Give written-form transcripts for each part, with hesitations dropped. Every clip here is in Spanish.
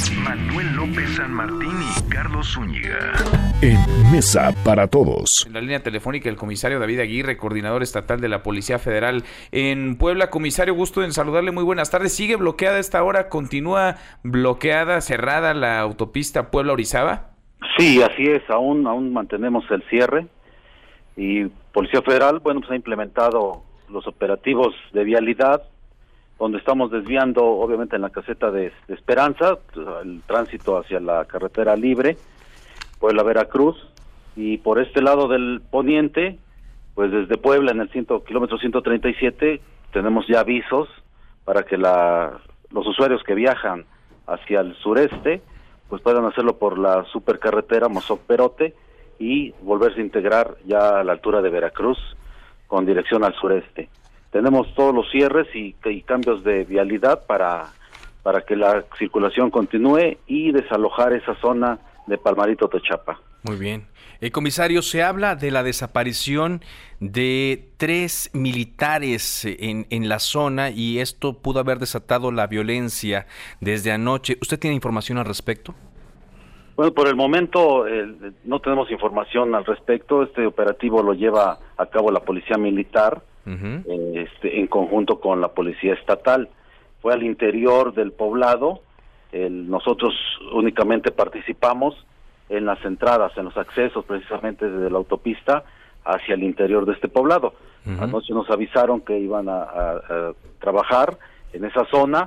Manuel López San Martín y Carlos Zúñiga. En Mesa para Todos. En la línea telefónica el comisario David Aguirre, coordinador estatal de la Policía Federal en Puebla. Comisario, gusto en saludarle, muy buenas tardes. ¿Sigue bloqueada a esta hora? ¿Continúa bloqueada, cerrada la autopista Puebla-Orizaba? Sí, así es, aún mantenemos el cierre y Policía Federal, pues ha implementado los operativos de vialidad, donde estamos desviando, obviamente, en la caseta de Esperanza, el tránsito hacia la carretera libre, Puebla-Veracruz, y por este lado del poniente, pues desde Puebla, en el kilómetro 137, tenemos ya avisos para que los usuarios que viajan hacia el sureste, pues puedan hacerlo por la supercarretera Mozoc-Perote y volverse a integrar ya a la altura de Veracruz con dirección al sureste. Tenemos todos los cierres y cambios de vialidad para que la circulación continúe y desalojar esa zona de Palmarito Techapa. Muy bien. Comisario, se habla de la desaparición de 3 militares en la zona y esto pudo haber desatado la violencia desde anoche. ¿Usted tiene información al respecto? Bueno, por el momento no tenemos información al respecto. Este operativo lo lleva a cabo la Policía Militar, en conjunto con la Policía Estatal. Fue al interior del poblado. Nosotros únicamente participamos en las entradas, en los accesos precisamente desde la autopista hacia el interior de este poblado. Anoche nos avisaron que iban a trabajar en esa zona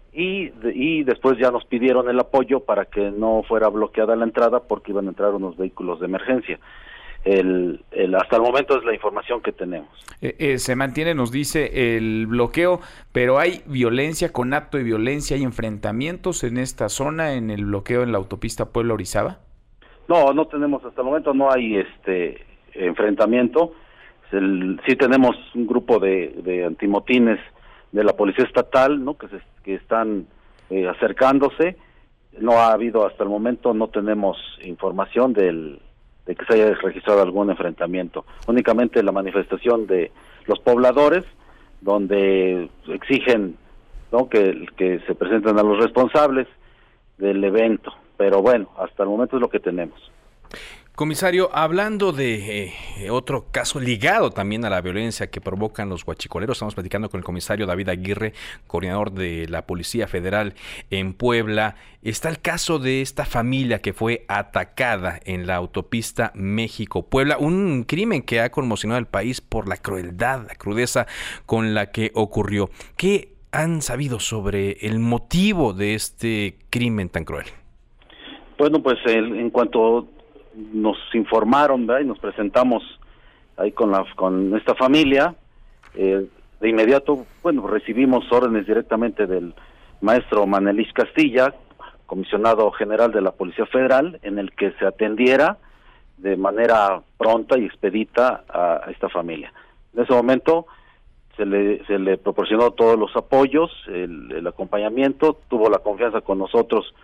y después ya nos pidieron el apoyo para que no fuera bloqueada la entrada porque iban a entrar unos vehículos de emergencia. Hasta el momento es la información que tenemos. Se mantiene, nos dice, el bloqueo, pero hay violencia, conato de violencia, hay enfrentamientos en esta zona, en el bloqueo en la autopista Puebla-Orizaba. No tenemos, hasta el momento no hay enfrentamiento. Sí tenemos un grupo de antimotines de la Policía Estatal, ¿no? que están acercándose. No ha habido hasta el momento, no tenemos información de que se haya registrado algún enfrentamiento. Únicamente la manifestación de los pobladores, donde exigen, ¿no? que se presenten a los responsables del evento. Pero bueno, hasta el momento es lo que tenemos. Comisario, hablando de otro caso ligado también a la violencia que provocan los huachicoleros, estamos platicando con el comisario David Aguirre, coordinador de la Policía Federal en Puebla. Está el caso de esta familia que fue atacada en la autopista México-Puebla, un crimen que ha conmocionado al país por la crueldad, la crudeza con la que ocurrió. ¿Qué han sabido sobre el motivo de este crimen tan cruel? Bueno, pues en cuanto nos informaron, ¿verdad? Y nos presentamos ahí con esta familia, de inmediato, bueno, recibimos órdenes directamente del maestro Manelich Castilla, comisionado general de la Policía Federal, en el que se atendiera de manera pronta y expedita a esta familia. En ese momento se le proporcionó todos los apoyos, el acompañamiento, tuvo la confianza con nosotros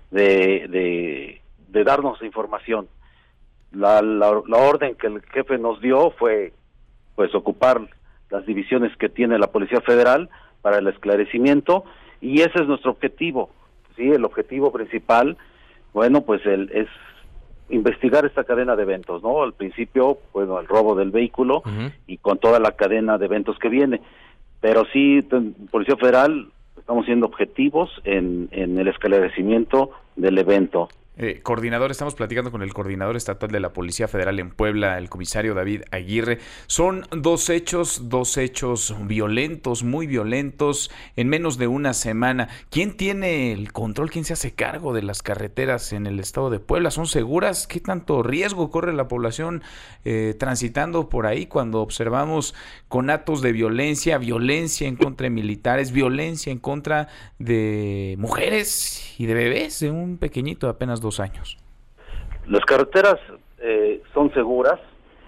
de darnos información. La orden que el jefe nos dio fue pues ocupar las divisiones que tiene la Policía Federal para el esclarecimiento y ese es nuestro objetivo. Sí, el objetivo principal, bueno, pues es investigar esta cadena de eventos, ¿no? Al principio, bueno, el robo del vehículo y con toda la cadena de eventos que viene. Pero sí, Policía Federal, estamos siendo objetivos en el esclarecimiento del evento. Coordinador, estamos platicando con el coordinador estatal de la Policía Federal en Puebla, el comisario David Aguirre. Son dos hechos violentos, muy violentos, en menos de una semana. ¿Quién tiene el control? ¿Quién se hace cargo de las carreteras en el estado de Puebla? ¿Son seguras? ¿Qué tanto riesgo corre la población transitando por ahí cuando observamos conatos de violencia en contra de militares, violencia en contra de mujeres y de bebés, de un pequeñito de apenas 2 años? Las carreteras son seguras,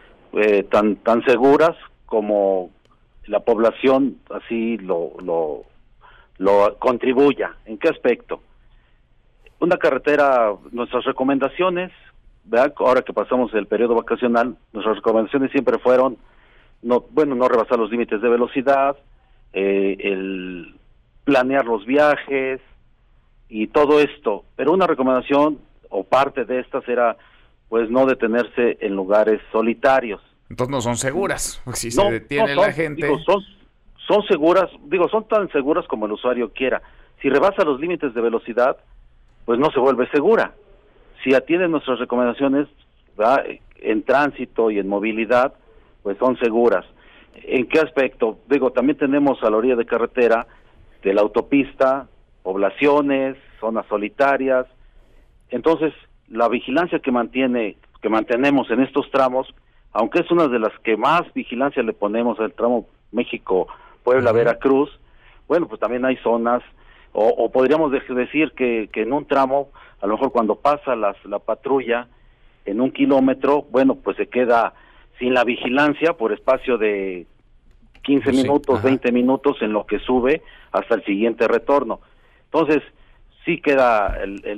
tan seguras como la población así lo contribuya. ¿En qué aspecto? Una carretera, nuestras recomendaciones, ¿verdad? Ahora que pasamos el periodo vacacional, nuestras recomendaciones siempre fueron no rebasar los límites de velocidad, el planear los viajes, y todo esto, pero una recomendación o parte de estas era pues no detenerse en lugares solitarios. Entonces no son seguras, si No, se detiene no son, la gente. digo, son seguras, son tan seguras como el usuario quiera. Si rebasa los límites de velocidad, pues no se vuelve segura. Si atienden nuestras recomendaciones, ¿verdad?, en tránsito y en movilidad, pues son seguras. ¿En qué aspecto? También tenemos a la orilla de carretera, de la autopista, poblaciones, zonas solitarias. Entonces, la vigilancia que mantenemos en estos tramos, aunque es una de las que más vigilancia le ponemos al tramo México-Puebla-Veracruz, bueno, pues también hay zonas, o podríamos decir que en un tramo, a lo mejor cuando pasa la patrulla en 1 kilómetro, bueno, pues se queda sin la vigilancia por espacio de 15 minutos, 20 minutos en lo que sube hasta el siguiente retorno. Entonces, sí queda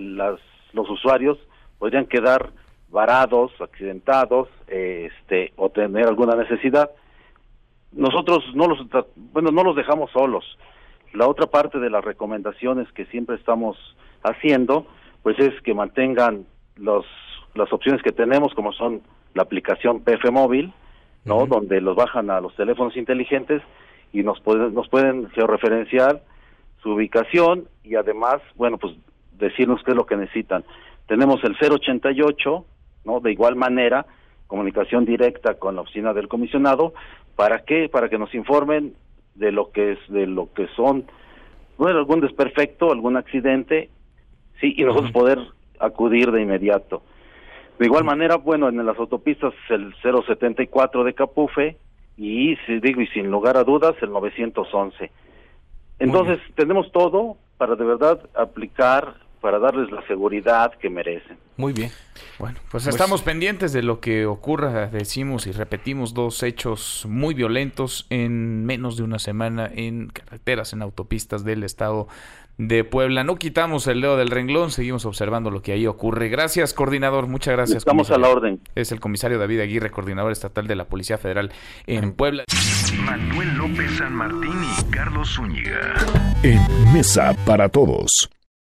los usuarios podrían quedar varados, accidentados, o tener alguna necesidad. Nosotros no los dejamos solos. La otra parte de las recomendaciones que siempre estamos haciendo, pues es que mantengan las opciones que tenemos, como son la aplicación PF Móvil, ¿no? Donde los bajan a los teléfonos inteligentes y nos pueden georreferenciar su ubicación y además, bueno, pues decirnos qué es lo que necesitan. Tenemos el 088, ¿no? De igual manera, comunicación directa con la oficina del comisionado. ¿Para qué? Para que nos informen de lo que son, bueno, algún desperfecto, algún accidente, sí, y nosotros poder acudir de inmediato. De igual manera, bueno, en las autopistas el 074 de Capufe y sin lugar a dudas el 911. Entonces, tenemos todo para de verdad aplicar, para darles la seguridad que merecen. Muy bien. Bueno, pues estamos pendientes de lo que ocurra. Decimos y repetimos 2 hechos muy violentos en menos de una semana en carreteras, en autopistas del estado de Puebla. No quitamos el dedo del renglón, seguimos observando lo que ahí ocurre. Gracias, coordinador. Muchas gracias. Estamos comisario. a la orden. Es el comisario David Aguirre, coordinador estatal de la Policía Federal en Puebla. Manuel López San Martín y Carlos Zúñiga. En Mesa para Todos.